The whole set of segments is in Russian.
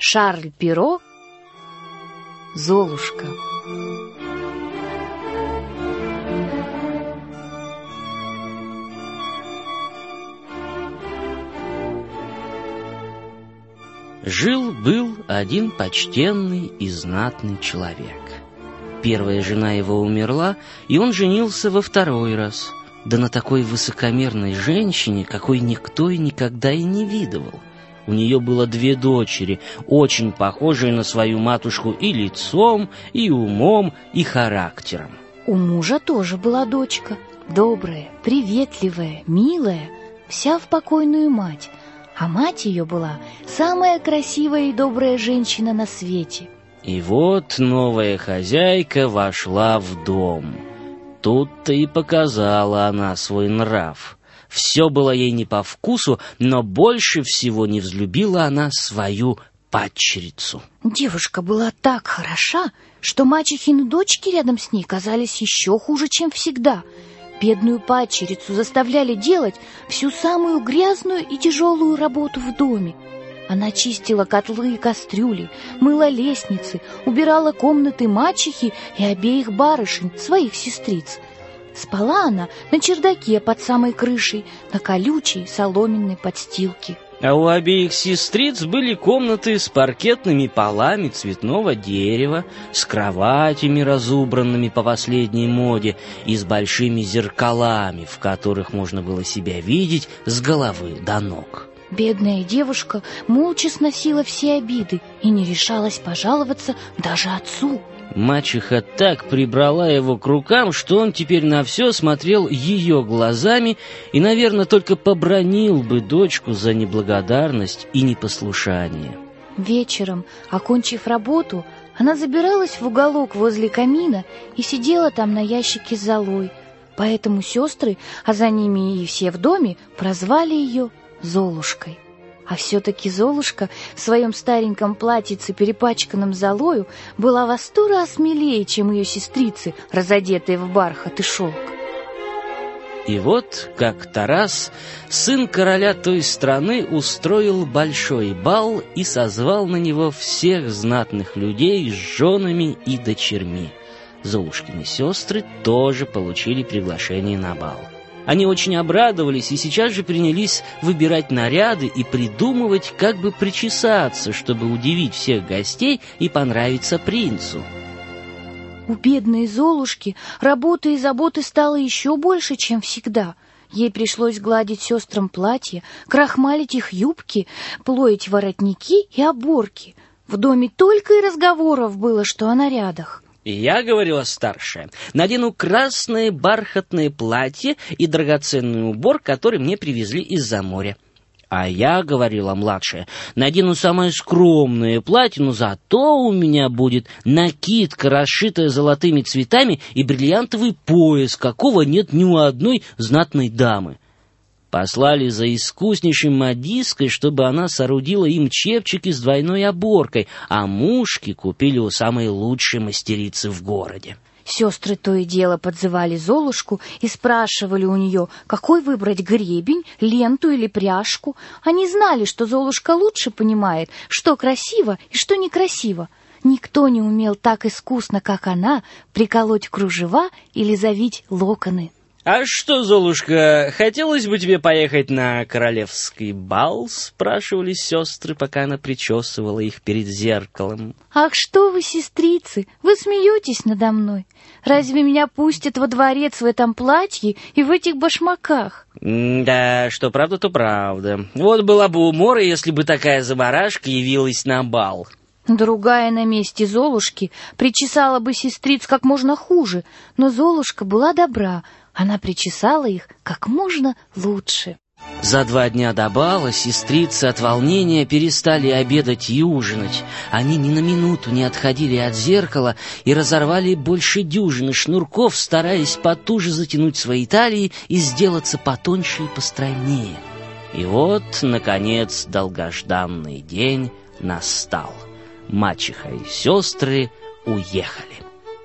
Шарль Перро, Золушка. Жил-был один почтенный и знатный человек. Первая жена его умерла, и он женился во второй раз. Да на такой высокомерной женщине, какой никто и никогда и не видывал. У нее было 2 дочери, очень похожие на свою матушку и лицом, и умом, и характером. У мужа тоже была дочка, добрая, приветливая, милая, вся в покойную мать. А мать ее была самая красивая и добрая женщина на свете. И вот новая хозяйка вошла в дом. Тут-то и показала она свой нрав. Все было ей не по вкусу, но больше всего не взлюбила она свою падчерицу. Девушка была так хороша, что мачехины дочки рядом с ней казались еще хуже, чем всегда. Бедную падчерицу заставляли делать всю самую грязную и тяжелую работу в доме. Она чистила котлы и кастрюли, мыла лестницы, убирала комнаты мачехи и обеих барышень, своих сестриц. Спала она на чердаке под самой крышей, на колючей соломенной подстилке. А у обеих сестриц были комнаты с паркетными полами цветного дерева, с кроватями, разубранными по последней моде, и с большими зеркалами, в которых можно было себя видеть с головы до ног. Бедная девушка молча сносила все обиды и не решалась пожаловаться даже отцу. Мачеха так прибрала его к рукам, что он теперь на все смотрел ее глазами и, наверное, только побранил бы дочку за неблагодарность и непослушание. Вечером, окончив работу, она забиралась в уголок возле камина и сидела там на ящике с золой. Поэтому сестры, а за ними и все в доме, прозвали ее Золушкой. А все-таки Золушка в своем стареньком платьице, перепачканном золою, была во 100 раз милее, чем ее сестрицы, разодетые в бархат и шелк. И вот как-то раз сын короля той страны устроил большой бал и созвал на него всех знатных людей с женами и дочерьми. Золушкины сестры тоже получили приглашение на бал. Они очень обрадовались и сейчас же принялись выбирать наряды и придумывать, как бы причесаться, чтобы удивить всех гостей и понравиться принцу. У бедной Золушки работы и заботы стало еще больше, чем всегда. Ей пришлось гладить сестрам платья, крахмалить их юбки, плоить воротники и оборки. В доме только и разговоров было, что о нарядах. Я, говорила старшая, надену красное бархатное платье и драгоценный убор, который мне привезли из-за моря. А я, говорила младшая, надену самое скромное платье, но зато у меня будет накидка, расшитая золотыми цветами, и бриллиантовый пояс, какого нет ни у одной знатной дамы. Послали за искуснейшей модисткой, чтобы она соорудила им чепчики с двойной оборкой, а мушки купили у самой лучшей мастерицы в городе. Сестры то и дело подзывали Золушку и спрашивали у нее, какой выбрать гребень, ленту или пряжку. Они знали, что Золушка лучше понимает, что красиво и что некрасиво. Никто не умел так искусно, как она, приколоть кружева или завить локоны. «А что, Золушка, хотелось бы тебе поехать на королевский бал?» — спрашивали сестры, пока она причесывала их перед зеркалом. «Ах, что вы, сестрицы, вы смеетесь надо мной? Разве меня пустят во дворец в этом платье и в этих башмаках?» «Да, что правда, то правда. Вот была бы умора, если бы такая заморашка явилась на бал». Другая на месте Золушки причесала бы сестриц как можно хуже, но Золушка была добра. Она причесала их как можно лучше. За 2 дня до бала сестрицы от волнения перестали обедать и ужинать. Они ни на минуту не отходили от зеркала и разорвали больше дюжины шнурков, стараясь потуже затянуть свои талии и сделаться потоньше и постройнее. И вот, наконец, долгожданный день настал. Мачеха и сестры уехали.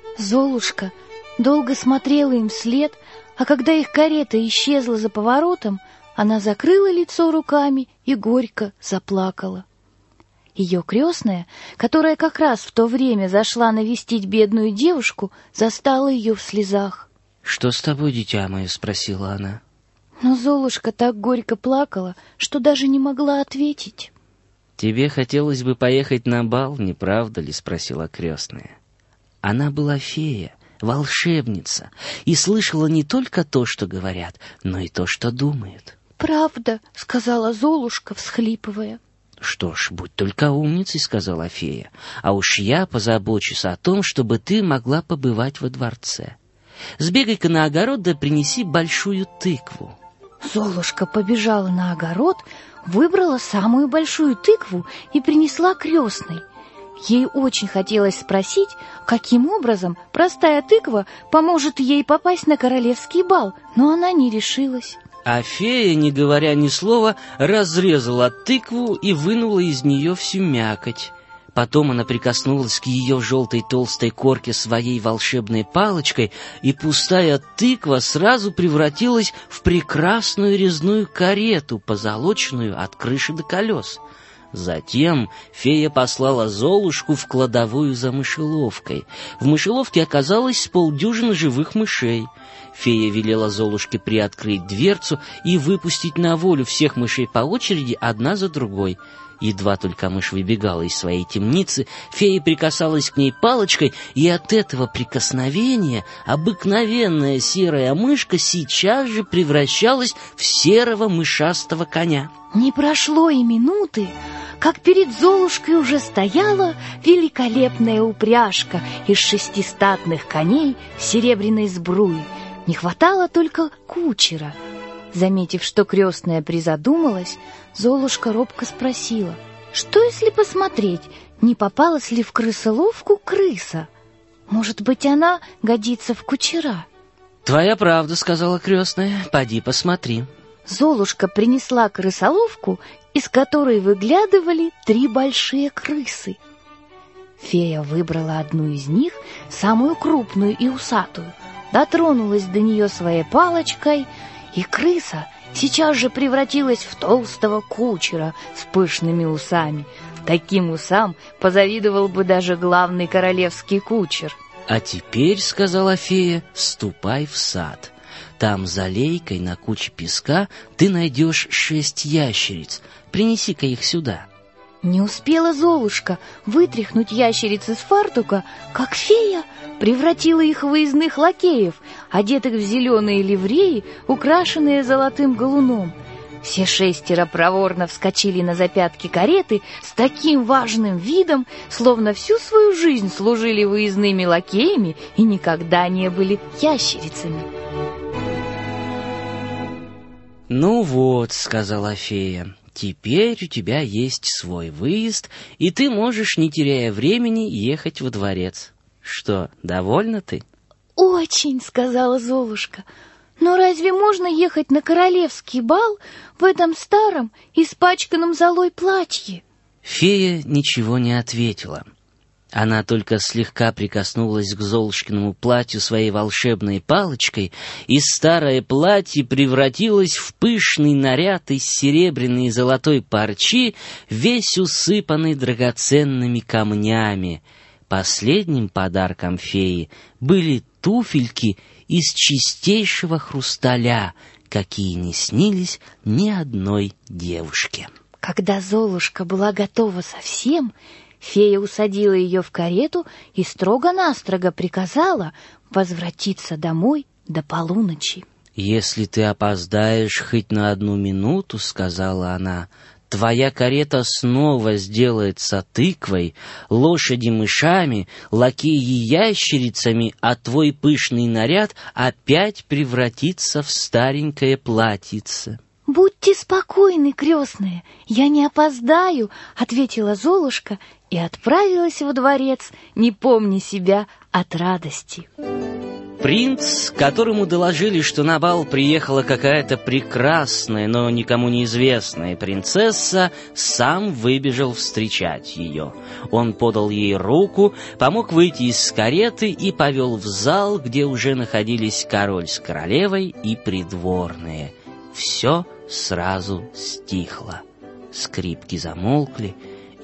Золушка долго смотрела им вслед, а когда их карета исчезла за поворотом, она закрыла лицо руками и горько заплакала. Ее крестная, которая как раз в то время зашла навестить бедную девушку, застала ее в слезах. «Что с тобой, дитя мое?» — спросила она. Но Золушка так горько плакала, что даже не могла ответить. «Тебе хотелось бы поехать на бал, не правда ли?» — спросила крестная. Она была фея, волшебница, и слышала не только то, что говорят, но и то, что думают. «Правда», — сказала Золушка, всхлипывая. «Что ж, будь только умницей», — сказала фея, «а уж я позабочусь о том, чтобы ты могла побывать во дворце. Сбегай-ка на огород да принеси большую тыкву». Золушка побежала на огород, выбрала самую большую тыкву и принесла крестной. Ей очень хотелось спросить, каким образом простая тыква поможет ей попасть на королевский бал, но она не решилась. А фея, не говоря ни слова, разрезала тыкву и вынула из нее всю мякоть. Потом она прикоснулась к ее желтой толстой корке своей волшебной палочкой, и пустая тыква сразу превратилась в прекрасную резную карету, позолоченную от крыши до колес. Затем фея послала Золушку в кладовую за мышеловкой. В мышеловке оказалось с полдюжины живых мышей. Фея велела Золушке приоткрыть дверцу и выпустить на волю всех мышей по очереди, одна за другой. Едва только мышь выбегала из своей темницы, фея прикасалась к ней палочкой, и от этого прикосновения обыкновенная серая мышка сейчас же превращалась в серого мышастого коня. Не прошло и минуты, как перед Золушкой уже стояла великолепная упряжка из 6 статных коней с серебряной сбруей. Не хватало только кучера. Заметив, что крестная призадумалась, Золушка робко спросила: «Что, если посмотреть, не попалась ли в крысоловку крыса? Может быть, она годится в кучера?» «Твоя правда», — сказала крестная, — «поди посмотри». Золушка принесла крысоловку, из которой выглядывали 3 большие крысы. Фея выбрала одну из них, самую крупную и усатую, дотронулась до нее своей палочкой, и крыса сейчас же превратилась в толстого кучера с пышными усами. Таким усам позавидовал бы даже главный королевский кучер. «А теперь, — сказала фея, — ступай в сад. Там за лейкой на куче песка ты найдешь 6 ящериц. Принеси-ка их сюда». Не успела Золушка вытряхнуть ящериц из фартука, как фея превратила их в выездных лакеев, одетых в зеленые ливреи, украшенные золотым галуном. Все 6 проворно вскочили на запятки кареты с таким важным видом, словно всю свою жизнь служили выездными лакеями и никогда не были ящерицами. «Ну вот, — сказала фея, — теперь у тебя есть свой выезд, и ты можешь, не теряя времени, ехать во дворец. Что, довольна ты?» «Очень, — сказала Золушка, — но разве можно ехать на королевский бал в этом старом, испачканном золой платье?» Фея ничего не ответила. Она только слегка прикоснулась к Золушкиному платью своей волшебной палочкой, и старое платье превратилось в пышный наряд из серебряной и золотой парчи, весь усыпанный драгоценными камнями. Последним подарком феи были туфельки из чистейшего хрусталя, какие не снились ни одной девушке. Когда Золушка была готова совсем, фея усадила ее в карету и строго-настрого приказала возвратиться домой до полуночи. «Если ты опоздаешь хоть на 1 минуту, — сказала она, — твоя карета снова сделается тыквой, лошади мышами, лакеи ящерицами, а твой пышный наряд опять превратится в старенькое платьице». «Будьте спокойны, крестная, я не опоздаю», — ответила Золушка и отправилась во дворец, не помня себя от радости. Принц, которому доложили, что на бал приехала какая-то прекрасная, но никому неизвестная принцесса, сам выбежал встречать ее. Он подал ей руку, помог выйти из кареты и повел в зал, где уже находились король с королевой и придворные. Все сразу стихло. Скрипки замолкли,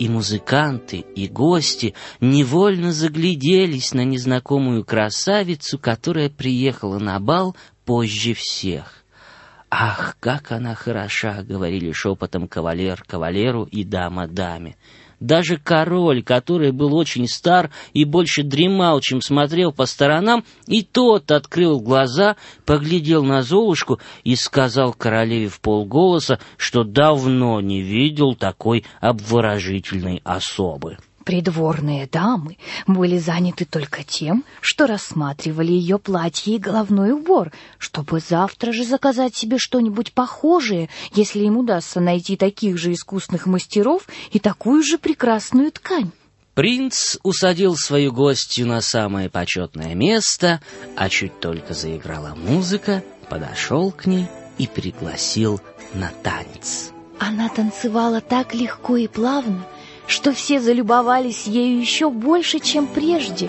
и музыканты, и гости невольно загляделись на незнакомую красавицу, которая приехала на бал позже всех. «Ах, как она хороша!» — говорили шепотом кавалер кавалеру и дама даме. Даже король, который был очень стар и больше дремал, чем смотрел по сторонам, и тот открыл глаза, поглядел на Золушку и сказал королеве вполголоса, что давно не видел такой обворожительной особы. Придворные дамы были заняты только тем, что рассматривали ее платье и головной убор, чтобы завтра же заказать себе что-нибудь похожее, если им удастся найти таких же искусных мастеров и такую же прекрасную ткань. Принц усадил свою гостью на самое почетное место, а чуть только заиграла музыка, подошел к ней и пригласил на танец. Она танцевала так легко и плавно, что все залюбовались ею еще больше, чем прежде.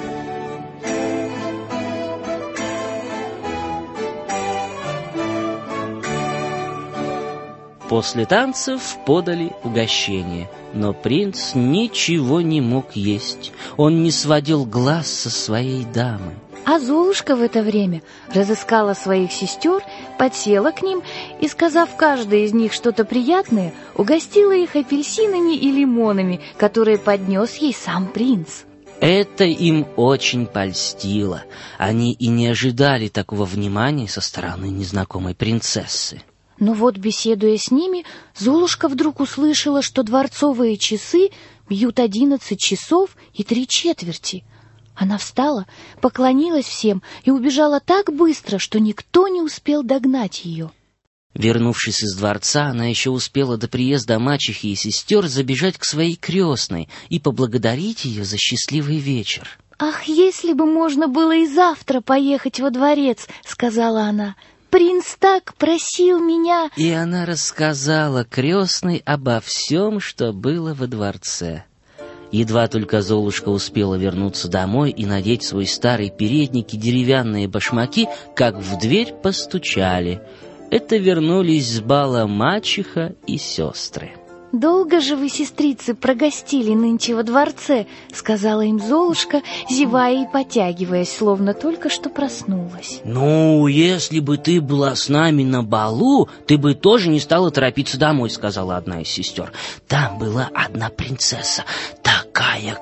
После танцев подали угощение, но принц ничего не мог есть. Он не сводил глаз со своей дамы. А Золушка в это время разыскала своих сестер, подсела к ним и, сказав каждой из них что-то приятное, угостила их апельсинами и лимонами, которые поднес ей сам принц. Это им очень польстило. Они и не ожидали такого внимания со стороны незнакомой принцессы. Но вот, беседуя с ними, Золушка вдруг услышала, что дворцовые часы бьют 11 часов и 3/4. Она встала, поклонилась всем и убежала так быстро, что никто не успел догнать ее. Вернувшись из дворца, она еще успела до приезда мачехи и сестер забежать к своей крестной и поблагодарить ее за счастливый вечер. «Ах, если бы можно было и завтра поехать во дворец!» — сказала она. «Принц так просил меня!» И она рассказала крестной обо всем, что было во дворце. Едва только Золушка успела вернуться домой и надеть свой старый передник и деревянные башмаки, как в дверь постучали. Это вернулись с бала мачеха и сестры. «Долго же вы, сестрицы, прогостили нынче во дворце?» — сказала им Золушка, зевая и потягиваясь, словно только что проснулась. «Ну, если бы ты была с нами на балу, ты бы тоже не стала торопиться домой», — сказала одна из сестер. «Там была одна принцесса, такая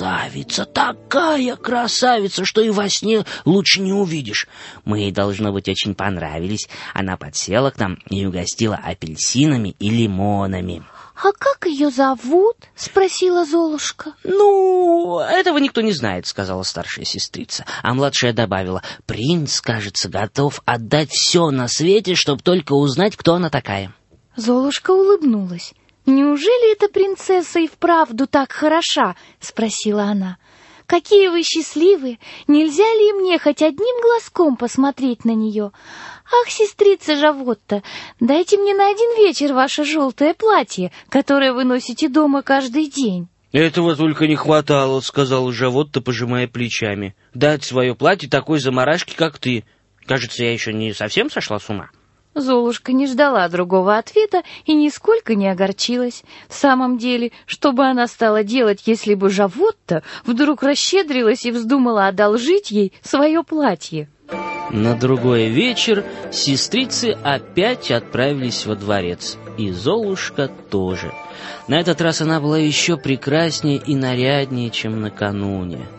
красавица, что и во сне лучше не увидишь. Мы ей, должно быть, очень понравились. Она подсела к нам и угостила апельсинами и лимонами». «А как ее зовут?» — спросила Золушка. «Ну, этого никто не знает», — сказала старшая сестрица. А младшая добавила: «Принц, кажется, готов отдать все на свете, чтобы только узнать, кто она такая». Золушка улыбнулась. «Неужели эта принцесса и вправду так хороша?» — спросила она. «Какие вы счастливые! Нельзя ли мне хоть одним глазком посмотреть на нее? Ах, сестрица Жавотта, дайте мне на один вечер ваше желтое платье, которое вы носите дома каждый день». «Этого только не хватало», — сказала Жавотта, пожимая плечами. «Дать свое платье такой заморашке, как ты. Кажется, я еще не совсем сошла с ума». Золушка не ждала другого ответа и нисколько не огорчилась. В самом деле, что бы она стала делать, если бы Жавотта вдруг расщедрилась и вздумала одолжить ей свое платье? На другой вечер сестрицы опять отправились во дворец, и Золушка тоже. На этот раз она была еще прекраснее и наряднее, чем накануне.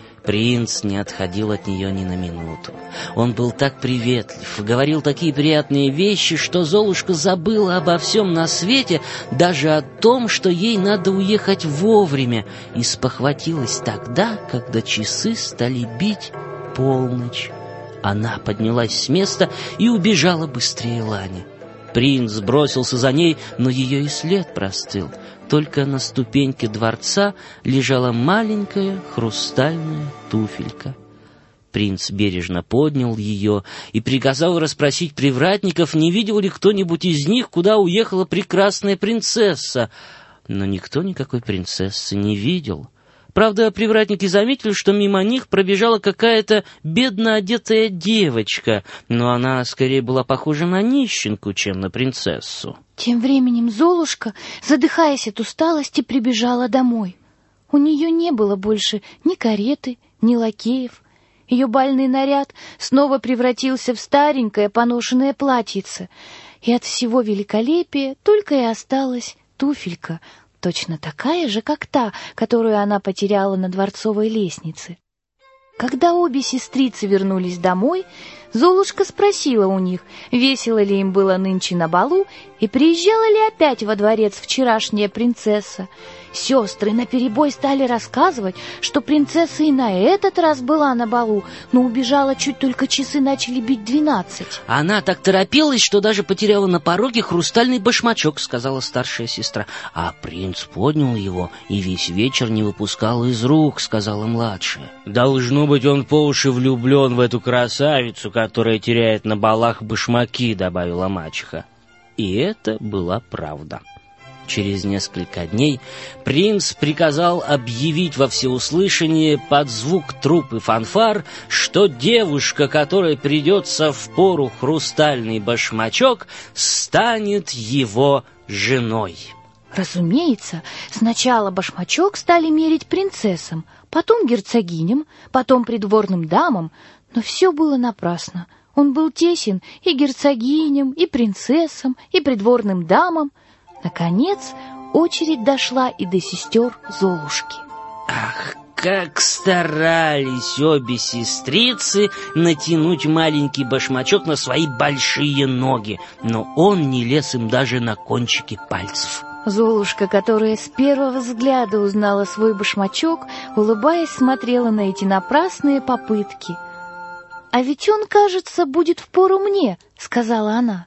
Принц не отходил от нее ни на минуту. Он был так приветлив, говорил такие приятные вещи, что Золушка забыла обо всем на свете, даже о том, что ей надо уехать вовремя, и спохватилась тогда, когда часы стали бить полночь. Она поднялась с места и убежала быстрее Лани. Принц бросился за ней, но ее и след простыл. Только на ступеньке дворца лежала маленькая хрустальная туфелька. Принц бережно поднял ее и приказал расспросить привратников, не видел ли кто-нибудь из них, куда уехала прекрасная принцесса. Но никто никакой принцессы не видел. Правда, привратники заметили, что мимо них пробежала какая-то бедно одетая девочка, но она скорее была похожа на нищенку, чем на принцессу. Тем временем Золушка, задыхаясь от усталости, прибежала домой. У нее не было больше ни кареты, ни лакеев. Ее бальный наряд снова превратился в старенькое поношенное платьице, и от всего великолепия только и осталась туфелька, точно такая же, как та, которую она потеряла на дворцовой лестнице. Когда обе сестрицы вернулись домой, Золушка спросила у них, весело ли им было нынче на балу и приезжала ли опять во дворец вчерашняя принцесса. Сестры наперебой стали рассказывать, что принцесса и на этот раз была на балу, но убежала чуть только часы начали бить 12. Она так торопилась, что даже потеряла на пороге хрустальный башмачок, сказала старшая сестра. А принц поднял его и весь вечер не выпускал из рук, сказала младшая. Должно быть, он по уши влюблен в эту красавицу, которая теряет на балах башмаки, добавила мачеха. И это была правда. Через несколько дней принц приказал объявить во всеуслышание под звук труп и фанфар, что девушка, которой придется впору хрустальный башмачок, станет его женой. Разумеется, сначала башмачок стали мерить принцессам, потом герцогиням, потом придворным дамам, но все было напрасно. Он был тесен и герцогиням, и принцессам, и придворным дамам. Наконец, очередь дошла и до сестер Золушки. Ах, как старались обе сестрицы натянуть маленький башмачок на свои большие ноги, но он не лез им даже на кончики пальцев. Золушка, которая с первого взгляда узнала свой башмачок, улыбаясь, смотрела на эти напрасные попытки. «А ведь он, кажется, будет впору мне», — сказала она.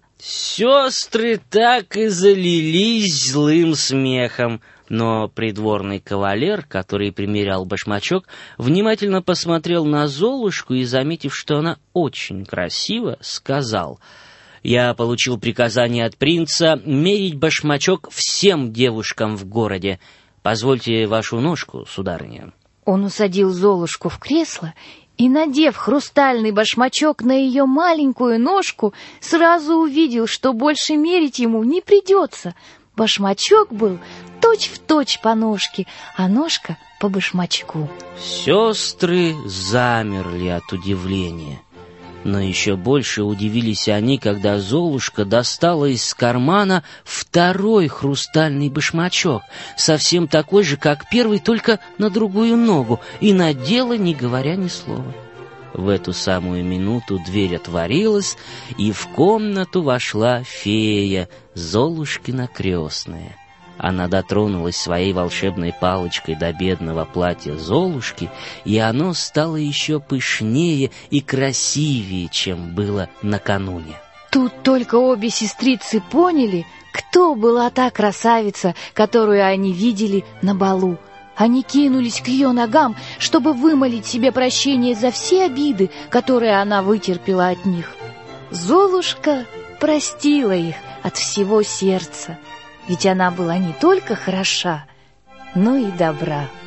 Сестры так и залились злым смехом, но придворный кавалер, который примерял башмачок, внимательно посмотрел на Золушку и, заметив, что она очень красива, сказал: «Я получил приказание от принца мерить башмачок всем девушкам в городе. Позвольте вашу ножку, сударыня». Он усадил Золушку в кресло и, надев хрустальный башмачок на ее маленькую ножку, сразу увидел, что больше мерить ему не придется. Башмачок был точь-в-точь по ножке, а ножка по башмачку. Сестры замерли от удивления. Но еще больше удивились они, когда Золушка достала из кармана второй хрустальный башмачок, совсем такой же, как первый, только на другую ногу, и надела, не говоря ни слова. В эту самую минуту дверь отворилась, и в комнату вошла фея, Золушкина крестная. Она дотронулась своей волшебной палочкой до бедного платья Золушки, и оно стало еще пышнее и красивее, чем было накануне. Тут только обе сестрицы поняли, кто была та красавица, которую они видели на балу. Они кинулись к ее ногам, чтобы вымолить себе прощение за все обиды, которые она вытерпела от них. Золушка простила их от всего сердца. Ведь она была не только хороша, но и добра.